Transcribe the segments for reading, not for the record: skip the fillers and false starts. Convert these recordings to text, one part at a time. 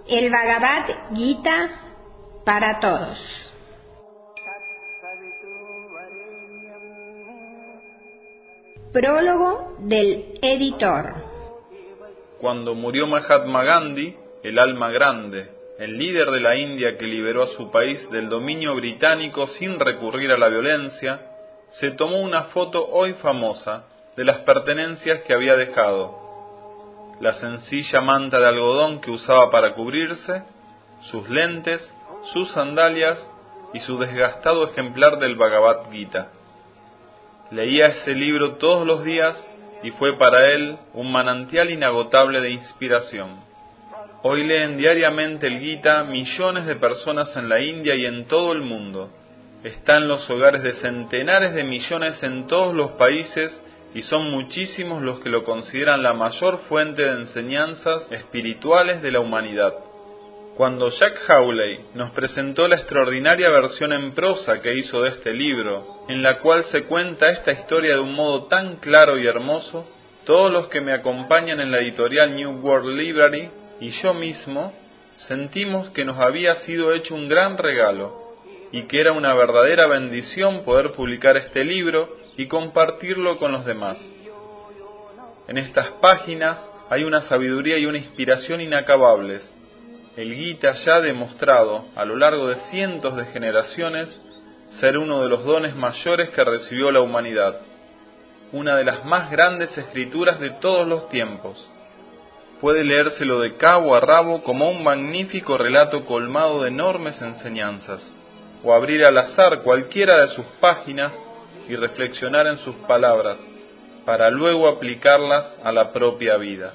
El Bhagavad Gita para todos. Prólogo del editor. Cuando murió Mahatma Gandhi, el alma grande, el líder de la India que liberó a su país del dominio británico sin recurrir a la violencia, se tomó una foto hoy famosa de las pertenencias que había dejado: la sencilla manta de algodón que usaba para cubrirse, sus lentes, sus sandalias y su desgastado ejemplar del Bhagavad Gita. Leía ese libro todos los días y fue para él un manantial inagotable de inspiración. Hoy leen diariamente el Gita millones de personas en la India y en todo el mundo. Está en los hogares de centenares de millones en todos los países y son muchísimos los que lo consideran la mayor fuente de enseñanzas espirituales de la humanidad. Cuando Jack Hawley nos presentó la extraordinaria versión en prosa que hizo de este libro, en la cual se cuenta esta historia de un modo tan claro y hermoso, todos los que me acompañan en la editorial New World Library y yo mismo sentimos que nos había sido hecho un gran regalo y que era una verdadera bendición poder publicar este libro y compartirlo con los demás. En estas páginas hay una sabiduría y una inspiración inacabables. El Gita ya ha demostrado, a lo largo de cientos de generaciones, ser uno de los dones mayores que recibió la humanidad, una de las más grandes escrituras de todos los tiempos. Puede leérselo de cabo a rabo como un magnífico relato colmado de enormes enseñanzas, o abrir al azar cualquiera de sus páginas y reflexionar en sus palabras, para luego aplicarlas a la propia vida.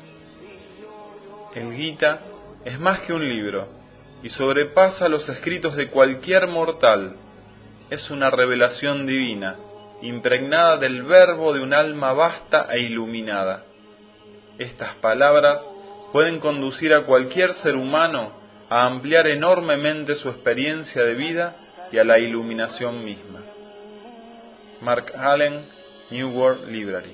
El Gita es más que un libro, y sobrepasa los escritos de cualquier mortal. Es una revelación divina, impregnada del verbo de un alma vasta e iluminada. Estas palabras pueden conducir a cualquier ser humano a ampliar enormemente su experiencia de vida y a la iluminación misma. Mark Allen, New World Library.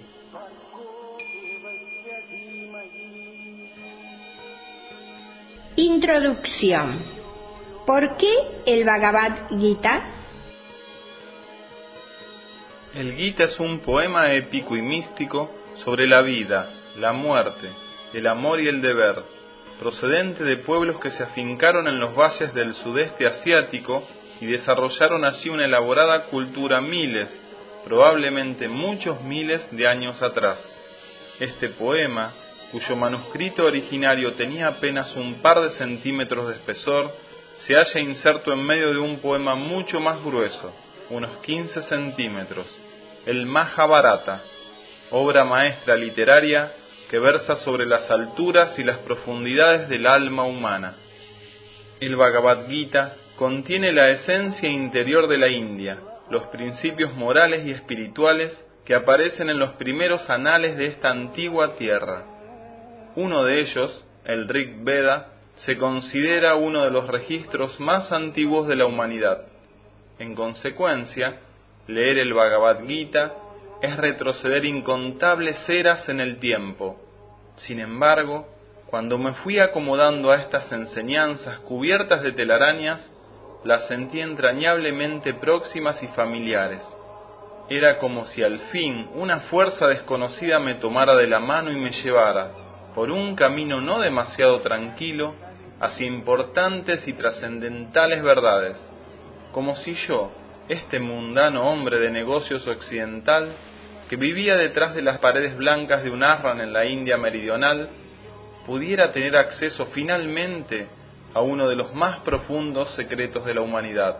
Introducción. ¿Por qué el Bhagavad Gita? El Gita es un poema épico y místico sobre la vida, la muerte, el amor y el deber, procedente de pueblos que se afincaron en los valles del sudeste asiático y desarrollaron allí una elaborada cultura miles, probablemente muchos miles de años atrás. Este poema, cuyo manuscrito originario tenía apenas un par de centímetros de espesor, se halla inserto en medio de un poema mucho más grueso, unos 15 centímetros, el Mahabharata, obra maestra literaria que versa sobre las alturas y las profundidades del alma humana. El Bhagavad Gita contiene la esencia interior de la India, los principios morales y espirituales que aparecen en los primeros anales de esta antigua tierra. Uno de ellos, el Rig Veda, se considera uno de los registros más antiguos de la humanidad. En consecuencia, leer el Bhagavad Gita es retroceder incontables eras en el tiempo. Sin embargo, cuando me fui acomodando a estas enseñanzas cubiertas de telarañas, las sentí entrañablemente próximas y familiares. Era como si al fin una fuerza desconocida me tomara de la mano y me llevara, por un camino no demasiado tranquilo, hacia importantes y trascendentales verdades, como si yo, este mundano hombre de negocios occidental, que vivía detrás de las paredes blancas de un ashram en la India meridional, pudiera tener acceso finalmente a uno de los más profundos secretos de la humanidad.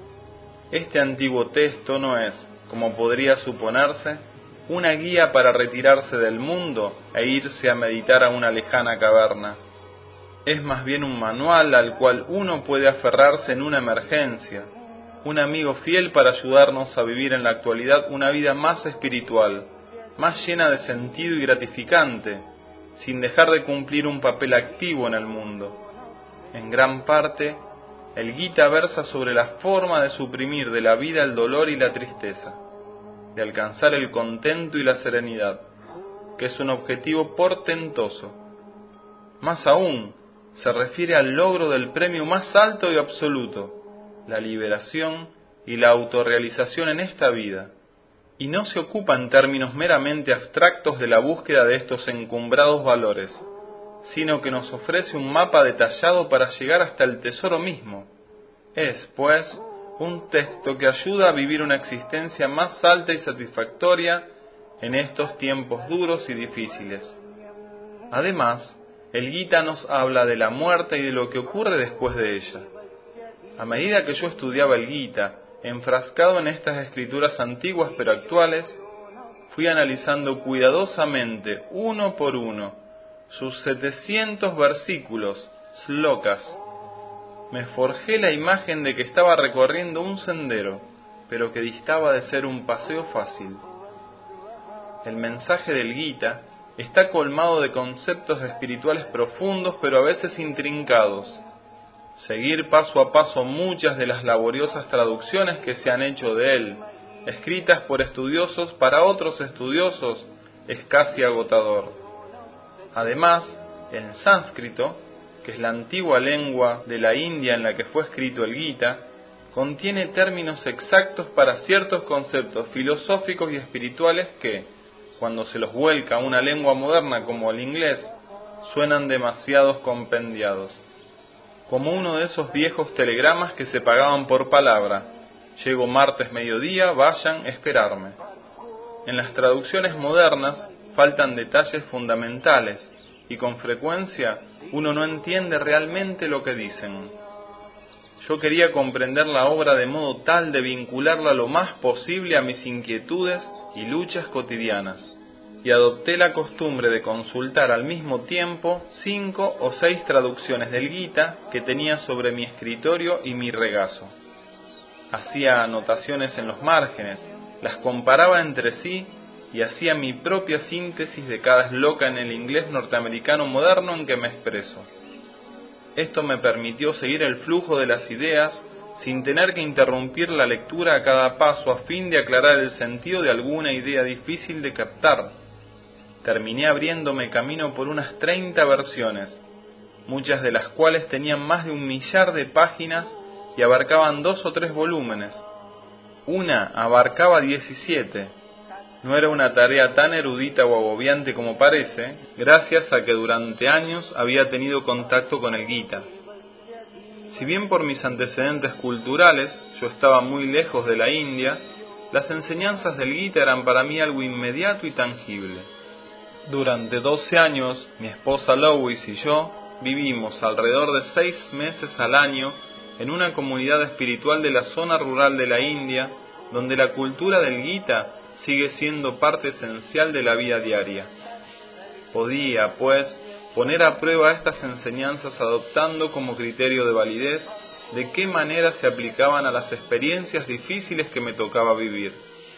Este antiguo texto no es, como podría suponerse, una guía para retirarse del mundo e irse a meditar a una lejana caverna. Es más bien un manual al cual uno puede aferrarse en una emergencia, un amigo fiel para ayudarnos a vivir en la actualidad una vida más espiritual, más llena de sentido y gratificante, sin dejar de cumplir un papel activo en el mundo. En gran parte, el Gita versa sobre la forma de suprimir de la vida el dolor y la tristeza, de alcanzar el contento y la serenidad, que es un objetivo portentoso. Más aún, se refiere al logro del premio más alto y absoluto, la liberación y la autorrealización en esta vida, y no se ocupa en términos meramente abstractos de la búsqueda de estos encumbrados valores, sino que nos ofrece un mapa detallado para llegar hasta el tesoro mismo. Es, pues, un texto que ayuda a vivir una existencia más alta y satisfactoria en estos tiempos duros y difíciles. Además, el Gita nos habla de la muerte y de lo que ocurre después de ella. A medida que yo estudiaba el Gita, enfrascado en estas escrituras antiguas pero actuales, fui analizando cuidadosamente, uno por uno, sus 700 versículos, slokas. Me forjé la imagen de que estaba recorriendo un sendero, pero que distaba de ser un paseo fácil. El mensaje del Gita está colmado de conceptos espirituales profundos pero a veces intrincados. Seguir paso a paso muchas de las laboriosas traducciones que se han hecho de él, escritas por estudiosos para otros estudiosos, es casi agotador. Además, en sánscrito, que es la antigua lengua de la India en la que fue escrito el Gita, contiene términos exactos para ciertos conceptos filosóficos y espirituales que, cuando se los vuelca a una lengua moderna como el inglés, suenan demasiados compendiados. Como uno de esos viejos telegramas que se pagaban por palabra: llego martes mediodía, vayan, esperarme. En las traducciones modernas faltan detalles fundamentales y con frecuencia uno no entiende realmente lo que dicen. Yo quería comprender la obra de modo tal de vincularla lo más posible a mis inquietudes y luchas cotidianas, y adopté la costumbre de consultar al mismo tiempo 5 o 6 traducciones del Gita que tenía sobre mi escritorio y mi regazo. Hacía anotaciones en los márgenes, las comparaba entre sí y hacía mi propia síntesis de cada esloka en el inglés norteamericano moderno en que me expreso. Esto me permitió seguir el flujo de las ideas sin tener que interrumpir la lectura a cada paso a fin de aclarar el sentido de alguna idea difícil de captar. Terminé abriéndome camino por unas 30 versiones, muchas de las cuales tenían más de 1 millar de páginas y abarcaban 2 o 3 volúmenes. Una abarcaba 17. No era una tarea tan erudita o agobiante como parece, gracias a que durante años había tenido contacto con el Gita. Si bien por mis antecedentes culturales yo estaba muy lejos de la India, las enseñanzas del Gita eran para mí algo inmediato y tangible. Durante 12 años, mi esposa Lois y yo vivimos alrededor de 6 meses al año en una comunidad espiritual de la zona rural de la India, donde la cultura del Gita sigue siendo parte esencial de la vida diaria. Podía, pues, poner a prueba estas enseñanzas adoptando como criterio de validez de qué manera se aplicaban a las experiencias difíciles que me tocaba vivir.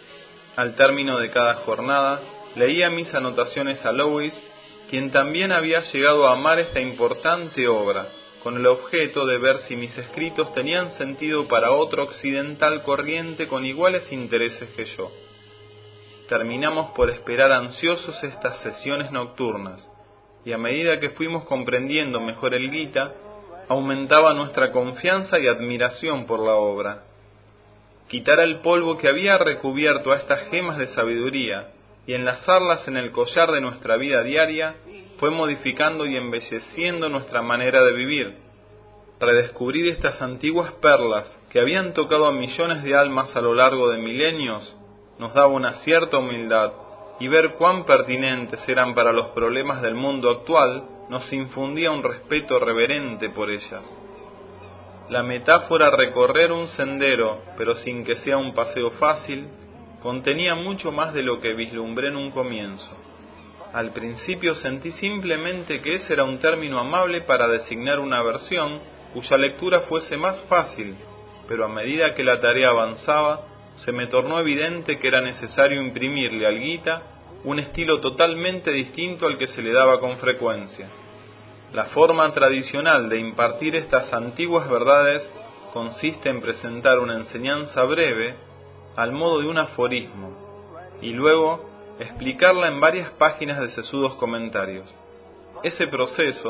Al término de cada jornada, leía mis anotaciones a Lois, quien también había llegado a amar esta importante obra, con el objeto de ver si mis escritos tenían sentido para otro occidental corriente con iguales intereses que yo. Terminamos por esperar ansiosos estas sesiones nocturnas, y a medida que fuimos comprendiendo mejor el Gita, aumentaba nuestra confianza y admiración por la obra. Quitar el polvo que había recubierto a estas gemas de sabiduría y enlazarlas en el collar de nuestra vida diaria fue modificando y embelleciendo nuestra manera de vivir. Redescubrir estas antiguas perlas que habían tocado a millones de almas a lo largo de milenios nos daba una cierta humildad, y ver cuán pertinentes eran para los problemas del mundo actual nos infundía un respeto reverente por ellas. La metáfora recorrer un sendero, pero sin que sea un paseo fácil, contenía mucho más de lo que vislumbré en un comienzo. Al principio sentí simplemente que ese era un término amable para designar una versión cuya lectura fuese más fácil, pero a medida que la tarea avanzaba, se me tornó evidente que era necesario imprimirle al Gita un estilo totalmente distinto al que se le daba con frecuencia. La forma tradicional de impartir estas antiguas verdades consiste en presentar una enseñanza breve al modo de un aforismo y luego explicarla en varias páginas de sesudos comentarios. Ese proceso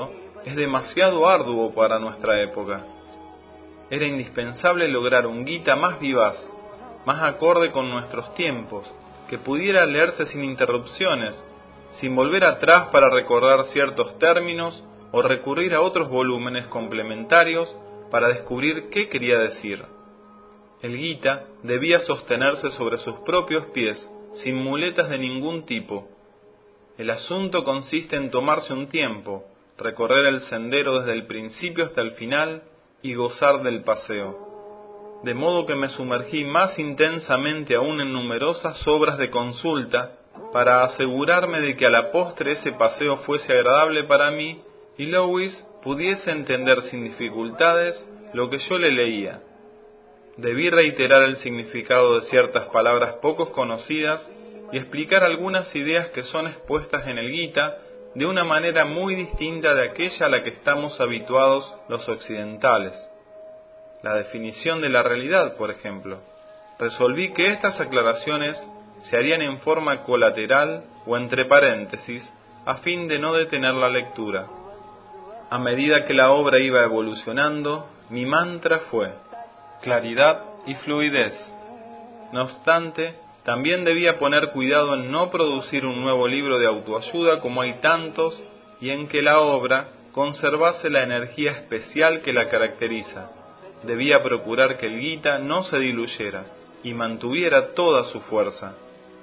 es demasiado arduo para nuestra época. Era indispensable lograr un Gita más vivaz, más acorde con nuestros tiempos, que pudiera leerse sin interrupciones, sin volver atrás para recordar ciertos términos o recurrir a otros volúmenes complementarios para descubrir qué quería decir. El Gita debía sostenerse sobre sus propios pies, sin muletas de ningún tipo. El asunto consiste en tomarse un tiempo, recorrer el sendero desde el principio hasta el final y gozar del paseo. De modo que me sumergí más intensamente aún en numerosas obras de consulta para asegurarme de que a la postre ese paseo fuese agradable para mí y Lewis pudiese entender sin dificultades lo que yo le leía. Debí reiterar el significado de ciertas palabras poco conocidas y explicar algunas ideas que son expuestas en el Gita de una manera muy distinta de aquella a la que estamos habituados los occidentales. La definición de la realidad, por ejemplo. Resolví que estas aclaraciones se harían en forma colateral o entre paréntesis, a fin de no detener la lectura. A medida que la obra iba evolucionando, mi mantra fue claridad y fluidez. No obstante, también debía poner cuidado en no producir un nuevo libro de autoayuda como hay tantos, y en que la obra conservase la energía especial que la caracteriza. Debía procurar que el Gita no se diluyera y mantuviera toda su fuerza.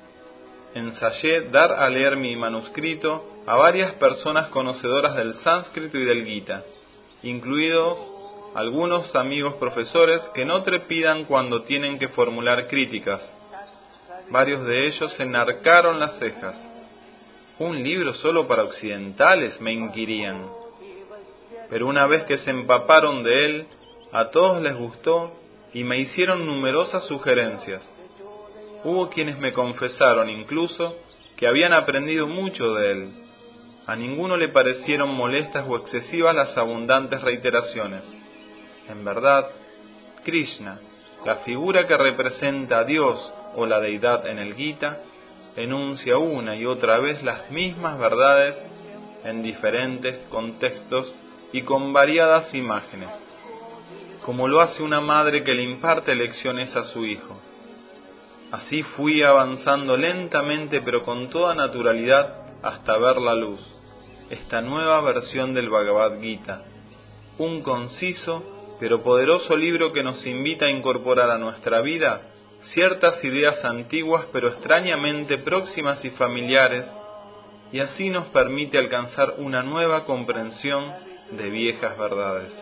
Ensayé dar a leer mi manuscrito a varias personas conocedoras del sánscrito y del Gita, incluidos algunos amigos profesores que no trepidan cuando tienen que formular críticas. Varios de ellos enarcaron las cejas. ¿Un libro solo para occidentales?, me inquirían. Pero una vez que se empaparon de él, a todos les gustó y me hicieron numerosas sugerencias. Hubo quienes me confesaron incluso que habían aprendido mucho de él. A ninguno le parecieron molestas o excesivas las abundantes reiteraciones. En verdad, Krishna, la figura que representa a Dios o la deidad en el Gita, enuncia una y otra vez las mismas verdades en diferentes contextos y con variadas imágenes, como lo hace una madre que le imparte lecciones a su hijo. Así fui avanzando lentamente pero con toda naturalidad hasta ver la luz, esta nueva versión del Bhagavad Gita, un conciso pero poderoso libro que nos invita a incorporar a nuestra vida ciertas ideas antiguas pero extrañamente próximas y familiares, y así nos permite alcanzar una nueva comprensión de viejas verdades.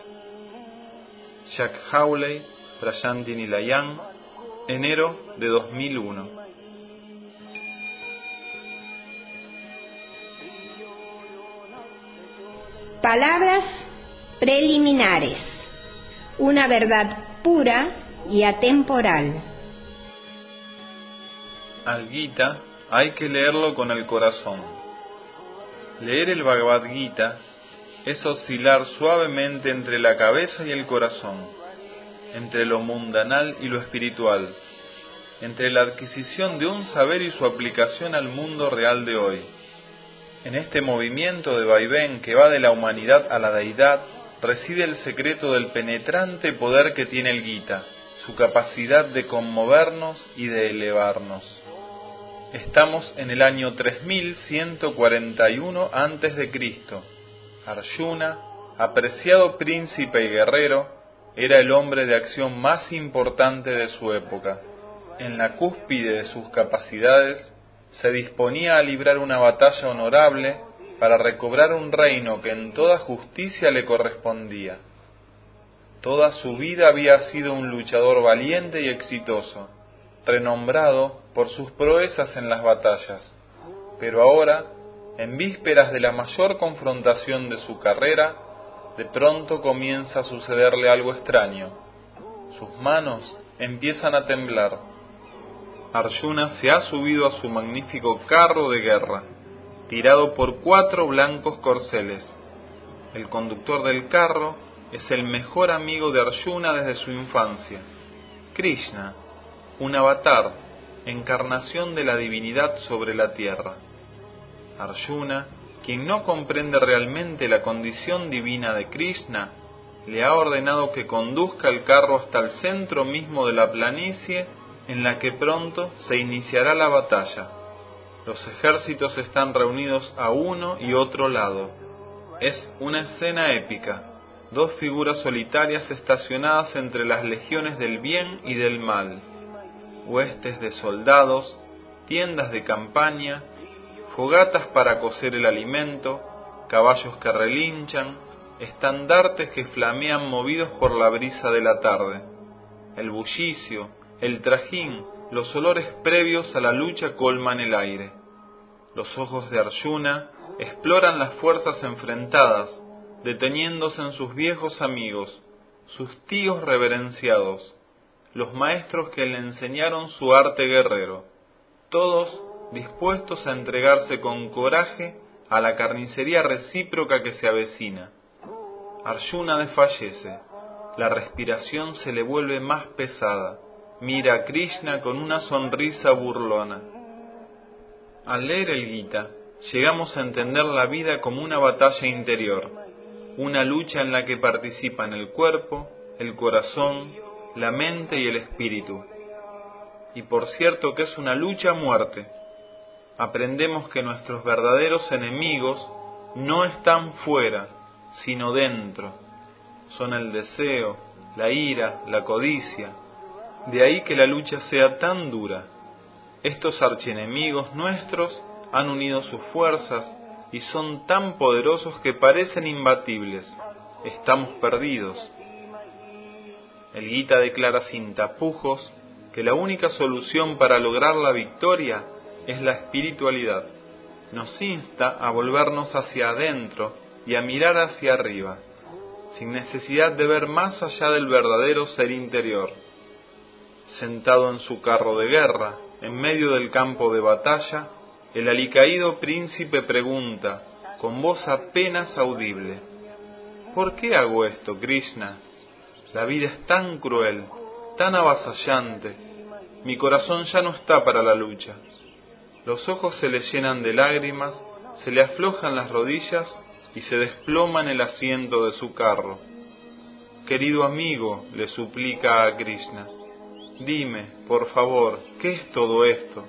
Jack Hawley, Prayanti Nilayán, enero de 2001. Palabras preliminares. Una verdad pura y atemporal. Al Gita hay que leerlo con el corazón. Leer el Bhagavad Gita es oscilar suavemente entre la cabeza y el corazón, entre lo mundanal y lo espiritual, entre la adquisición de un saber y su aplicación al mundo real de hoy. En este movimiento de vaivén que va de la humanidad a la deidad, reside el secreto del penetrante poder que tiene el Gita, su capacidad de conmovernos y de elevarnos. Estamos en el año 3141 a.C. Arjuna, apreciado príncipe y guerrero, era el hombre de acción más importante de su época. En la cúspide de sus capacidades, se disponía a librar una batalla honorable para recobrar un reino que en toda justicia le correspondía. Toda su vida había sido un luchador valiente y exitoso, renombrado por sus proezas en las batallas, pero ahora, en vísperas de la mayor confrontación de su carrera, de pronto comienza a sucederle algo extraño. Sus manos empiezan a temblar. Arjuna se ha subido a su magnífico carro de guerra, tirado por 4 blancos corceles. El conductor del carro es el mejor amigo de Arjuna desde su infancia, Krishna, un avatar, encarnación de la divinidad sobre la tierra. Arjuna, quien no comprende realmente la condición divina de Krishna, le ha ordenado que conduzca el carro hasta el centro mismo de la planicie en la que pronto se iniciará la batalla. Los ejércitos están reunidos a uno y otro lado. Es una escena épica, dos figuras solitarias estacionadas entre las legiones del bien y del mal, huestes de soldados, tiendas de campaña, fogatas para cocer el alimento, caballos que relinchan, estandartes que flamean movidos por la brisa de la tarde. El bullicio, el trajín, los olores previos a la lucha colman el aire. Los ojos de Arjuna exploran las fuerzas enfrentadas, deteniéndose en sus viejos amigos, sus tíos reverenciados, los maestros que le enseñaron su arte guerrero, todos dispuestos a entregarse con coraje a la carnicería recíproca que se avecina. Arjuna desfallece, la respiración se le vuelve más pesada, mira a Krishna con una sonrisa burlona. Al leer el Gita, llegamos a entender la vida como una batalla interior, una lucha en la que participan el cuerpo, el corazón, la mente y el espíritu. Y por cierto que es una lucha a muerte. Aprendemos que nuestros verdaderos enemigos no están fuera, sino dentro. Son el deseo, la ira, la codicia. De ahí que la lucha sea tan dura. Estos archienemigos nuestros han unido sus fuerzas y son tan poderosos que parecen imbatibles. Estamos perdidos. El Gita declara sin tapujos que la única solución para lograr la victoria es la espiritualidad. Nos insta a volvernos hacia adentro y a mirar hacia arriba, sin necesidad de ver más allá del verdadero ser interior. Sentado en su carro de guerra, en medio del campo de batalla, el alicaído príncipe pregunta, con voz apenas audible: ¿por qué hago esto, Krishna? La vida es tan cruel, tan avasallante. Mi corazón ya no está para la lucha. Los ojos se le llenan de lágrimas, se le aflojan las rodillas y se desploma en el asiento de su carro. Querido amigo, le suplica a Krishna, dime, por favor, ¿qué es todo esto?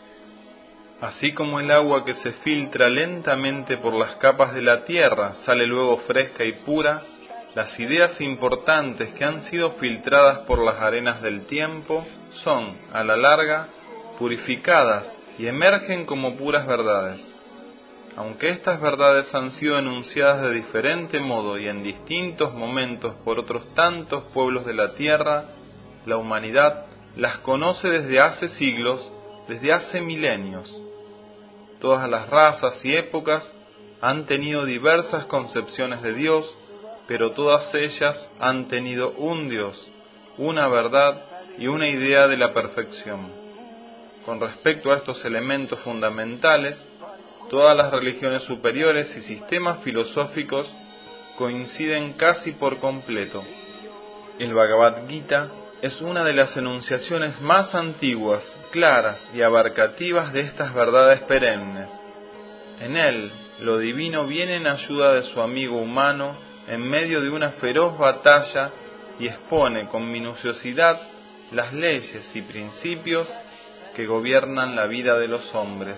Así como el agua que se filtra lentamente por las capas de la tierra sale luego fresca y pura, las ideas importantes que han sido filtradas por las arenas del tiempo son, a la larga, purificadas y emergen como puras verdades. Aunque estas verdades han sido enunciadas de diferente modo y en distintos momentos por otros tantos pueblos de la tierra, la humanidad las conoce desde hace siglos, desde hace milenios. Todas las razas y épocas han tenido diversas concepciones de Dios, pero todas ellas han tenido un Dios, una verdad y una idea de la perfección. Con respecto a estos elementos fundamentales, todas las religiones superiores y sistemas filosóficos coinciden casi por completo. El Bhagavad Gita es una de las enunciaciones más antiguas, claras y abarcativas de estas verdades perennes. En él, lo divino viene en ayuda de su amigo humano en medio de una feroz batalla y expone con minuciosidad las leyes y principios que gobiernan la vida de los hombres.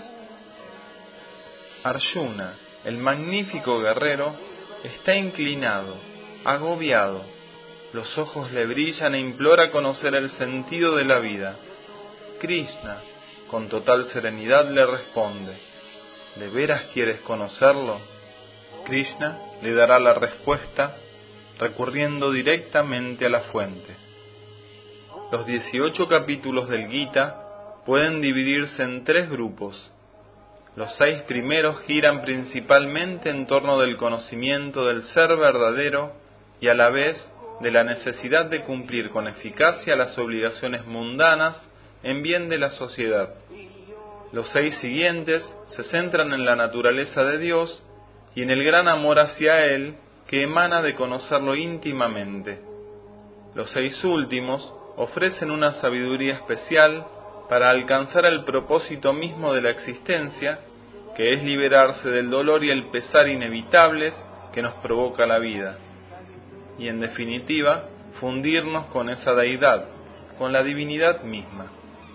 Arjuna, el magnífico guerrero, está inclinado, agobiado. Los ojos le brillan e implora conocer el sentido de la vida. Krishna, con total serenidad, le responde: ¿de veras quieres conocerlo? Krishna le dará la respuesta recurriendo directamente a la fuente. Los 18 capítulos del Gita pueden dividirse en 3 grupos. Los 6 primeros giran principalmente en torno del conocimiento del ser verdadero y a la vez de la necesidad de cumplir con eficacia las obligaciones mundanas en bien de la sociedad. Los 6 siguientes se centran en la naturaleza de Dios y en el gran amor hacia Él que emana de conocerlo íntimamente. Los 6 últimos ofrecen una sabiduría especial para alcanzar el propósito mismo de la existencia que es liberarse del dolor y el pesar inevitables que nos provoca la vida, y en definitiva, fundirnos con esa deidad, con la divinidad misma.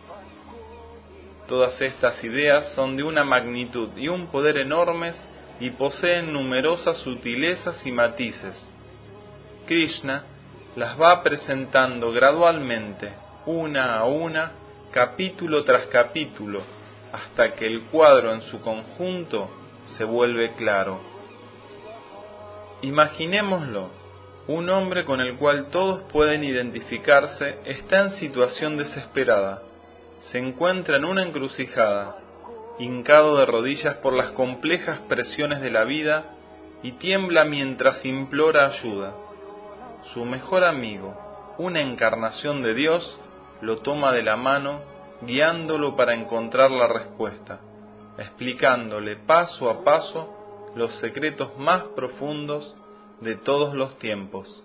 Todas estas ideas son de una magnitud y un poder enormes y poseen numerosas sutilezas y matices. Krishna las va presentando gradualmente, una a una, capítulo tras capítulo, hasta que el cuadro en su conjunto se vuelve claro. Imaginémoslo, un hombre con el cual todos pueden identificarse está en situación desesperada, se encuentra en una encrucijada, hincado de rodillas por las complejas presiones de la vida y tiembla mientras implora ayuda. Su mejor amigo, una encarnación de Dios, lo toma de la mano, guiándolo para encontrar la respuesta, explicándole paso a paso los secretos más profundos de todos los tiempos.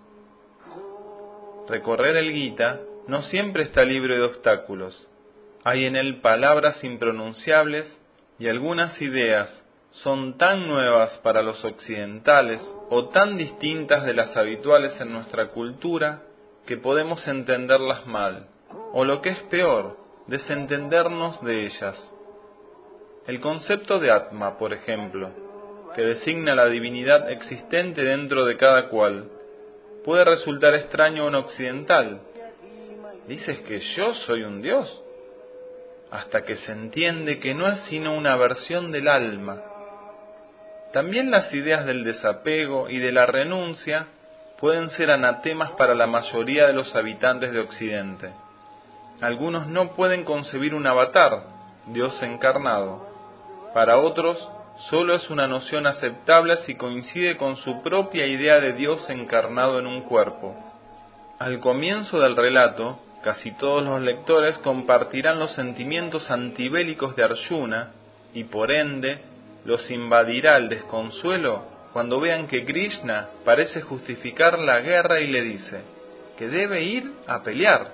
Recorrer el Gita no siempre está libre de obstáculos. Hay en él palabras impronunciables y algunas ideas son tan nuevas para los occidentales o tan distintas de las habituales en nuestra cultura que podemos entenderlas mal, o lo que es peor, desentendernos de ellas. El concepto de Atma, por ejemplo, que designa la divinidad existente dentro de cada cual, puede resultar extraño a un occidental. ¿Dices que yo soy un dios? Hasta que se entiende que no es sino una versión del alma. También las ideas del desapego y de la renuncia pueden ser anatemas para la mayoría de los habitantes de Occidente. Algunos no pueden concebir un avatar, Dios encarnado. Para otros, solo es una noción aceptable si coincide con su propia idea de Dios encarnado en un cuerpo. Al comienzo del relato, casi todos los lectores compartirán los sentimientos antibélicos de Arjuna y por ende los invadirá el desconsuelo cuando vean que Krishna parece justificar la guerra y le dice que debe ir a pelear.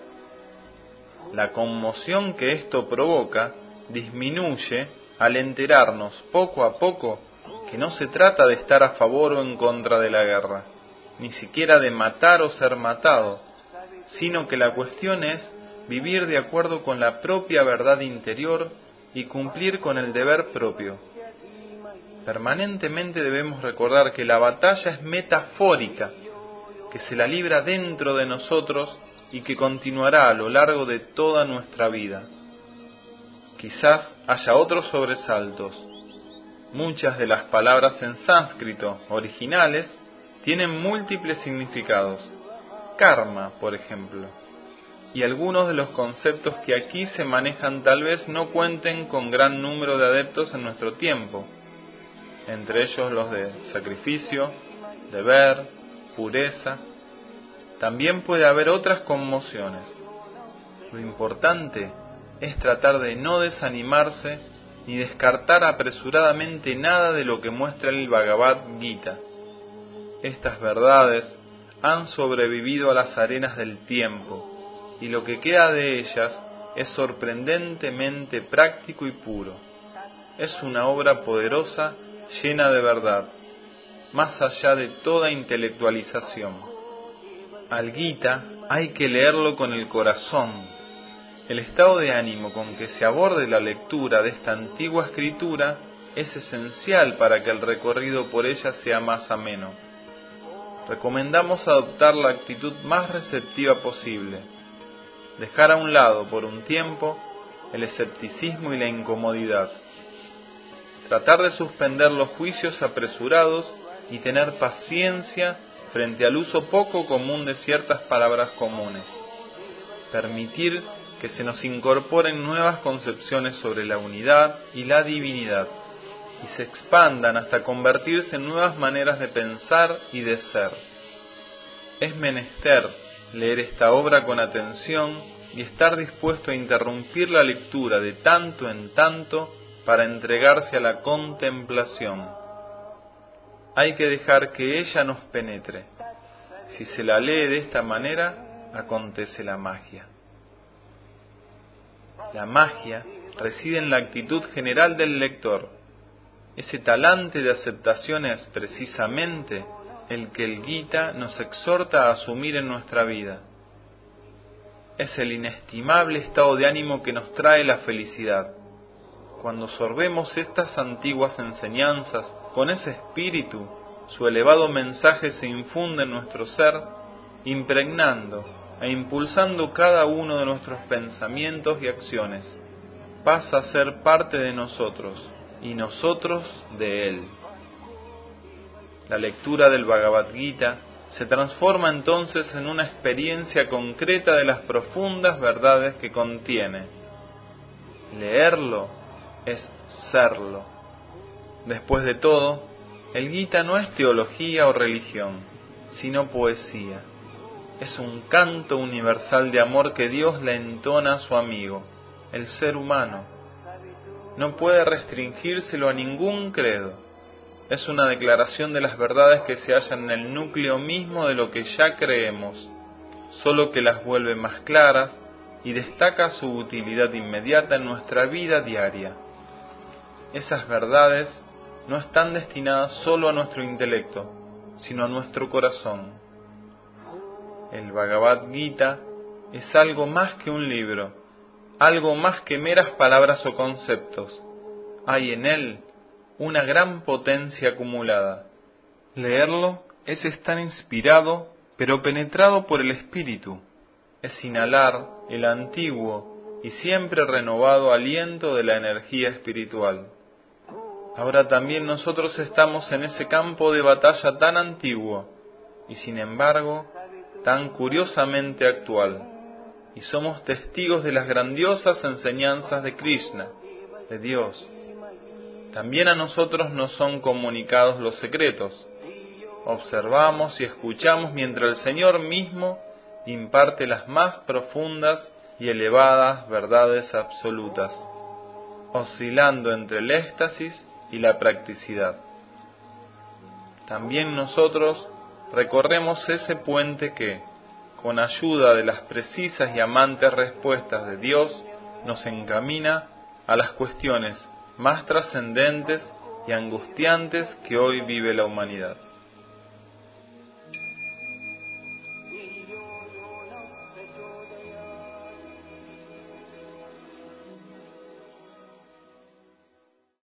La conmoción que esto provoca disminuye al enterarnos poco a poco que no se trata de estar a favor o en contra de la guerra, ni siquiera de matar o ser matado, sino que la cuestión es vivir de acuerdo con la propia verdad interior y cumplir con el deber propio. Permanentemente debemos recordar que la batalla es metafórica, que se la libra dentro de nosotros y que continuará a lo largo de toda nuestra vida. Quizás haya otros sobresaltos. Muchas de las palabras en sánscrito originales tienen múltiples significados. Karma, por ejemplo. Y algunos de los conceptos que aquí se manejan tal vez no cuenten con gran número de adeptos en nuestro tiempo, entre ellos los de sacrificio, deber, pureza. También puede haber otras conmociones. Lo importante es tratar de no desanimarse ni descartar apresuradamente nada de lo que muestra el Bhagavad Gita. Estas verdades han sobrevivido a las arenas del tiempo, y lo que queda de ellas es sorprendentemente práctico y puro. Es una obra poderosa llena de verdad, más allá de toda intelectualización. Al Gita hay que leerlo con el corazón. El estado de ánimo con que se aborde la lectura de esta antigua escritura es esencial para que el recorrido por ella sea más ameno. Recomendamos adoptar la actitud más receptiva posible, dejar a un lado por un tiempo el escepticismo y la incomodidad, tratar de suspender los juicios apresurados y tener paciencia frente al uso poco común de ciertas palabras comunes, permitir que se nos incorporen nuevas concepciones sobre la unidad y la divinidad, y se expandan hasta convertirse en nuevas maneras de pensar y de ser. Es menester leer esta obra con atención y estar dispuesto a interrumpir la lectura de tanto en tanto para entregarse a la contemplación. Hay que dejar que ella nos penetre. Si se la lee de esta manera, acontece la magia. La magia reside en la actitud general del lector. Ese talante de aceptación es precisamente el que el Gita nos exhorta a asumir en nuestra vida. Es el inestimable estado de ánimo que nos trae la felicidad. Cuando sorbemos estas antiguas enseñanzas con ese espíritu, su elevado mensaje se infunde en nuestro ser, impregnando e impulsando cada uno de nuestros pensamientos y acciones. Pasa a ser parte de nosotros y nosotros de él. La lectura del Bhagavad Gita se transforma entonces en una experiencia concreta de las profundas verdades que contiene. Leerlo es serlo. Después de todo, el Gita no es teología o religión, sino poesía. Es un canto universal de amor que Dios le entona a su amigo, el ser humano. No puede restringírselo a ningún credo. Es una declaración de las verdades que se hallan en el núcleo mismo de lo que ya creemos, solo que las vuelve más claras y destaca su utilidad inmediata en nuestra vida diaria. Esas verdades no están destinadas solo a nuestro intelecto, sino a nuestro corazón. El Bhagavad Gita es algo más que un libro, algo más que meras palabras o conceptos. Hay en él una gran potencia acumulada. Leerlo es estar inspirado, pero penetrado por el Espíritu. Es inhalar el antiguo y siempre renovado aliento de la energía espiritual. Ahora también nosotros estamos en ese campo de batalla tan antiguo y sin embargo tan curiosamente actual, y somos testigos de las grandiosas enseñanzas de Krishna, de Dios. También a nosotros nos son comunicados los secretos. Observamos y escuchamos mientras el Señor mismo imparte las más profundas y elevadas verdades absolutas, oscilando entre el éxtasis y la practicidad. También nosotros recorremos ese puente que, con ayuda de las precisas y amantes respuestas de Dios, nos encamina a las cuestiones más trascendentes y angustiantes que hoy vive la humanidad.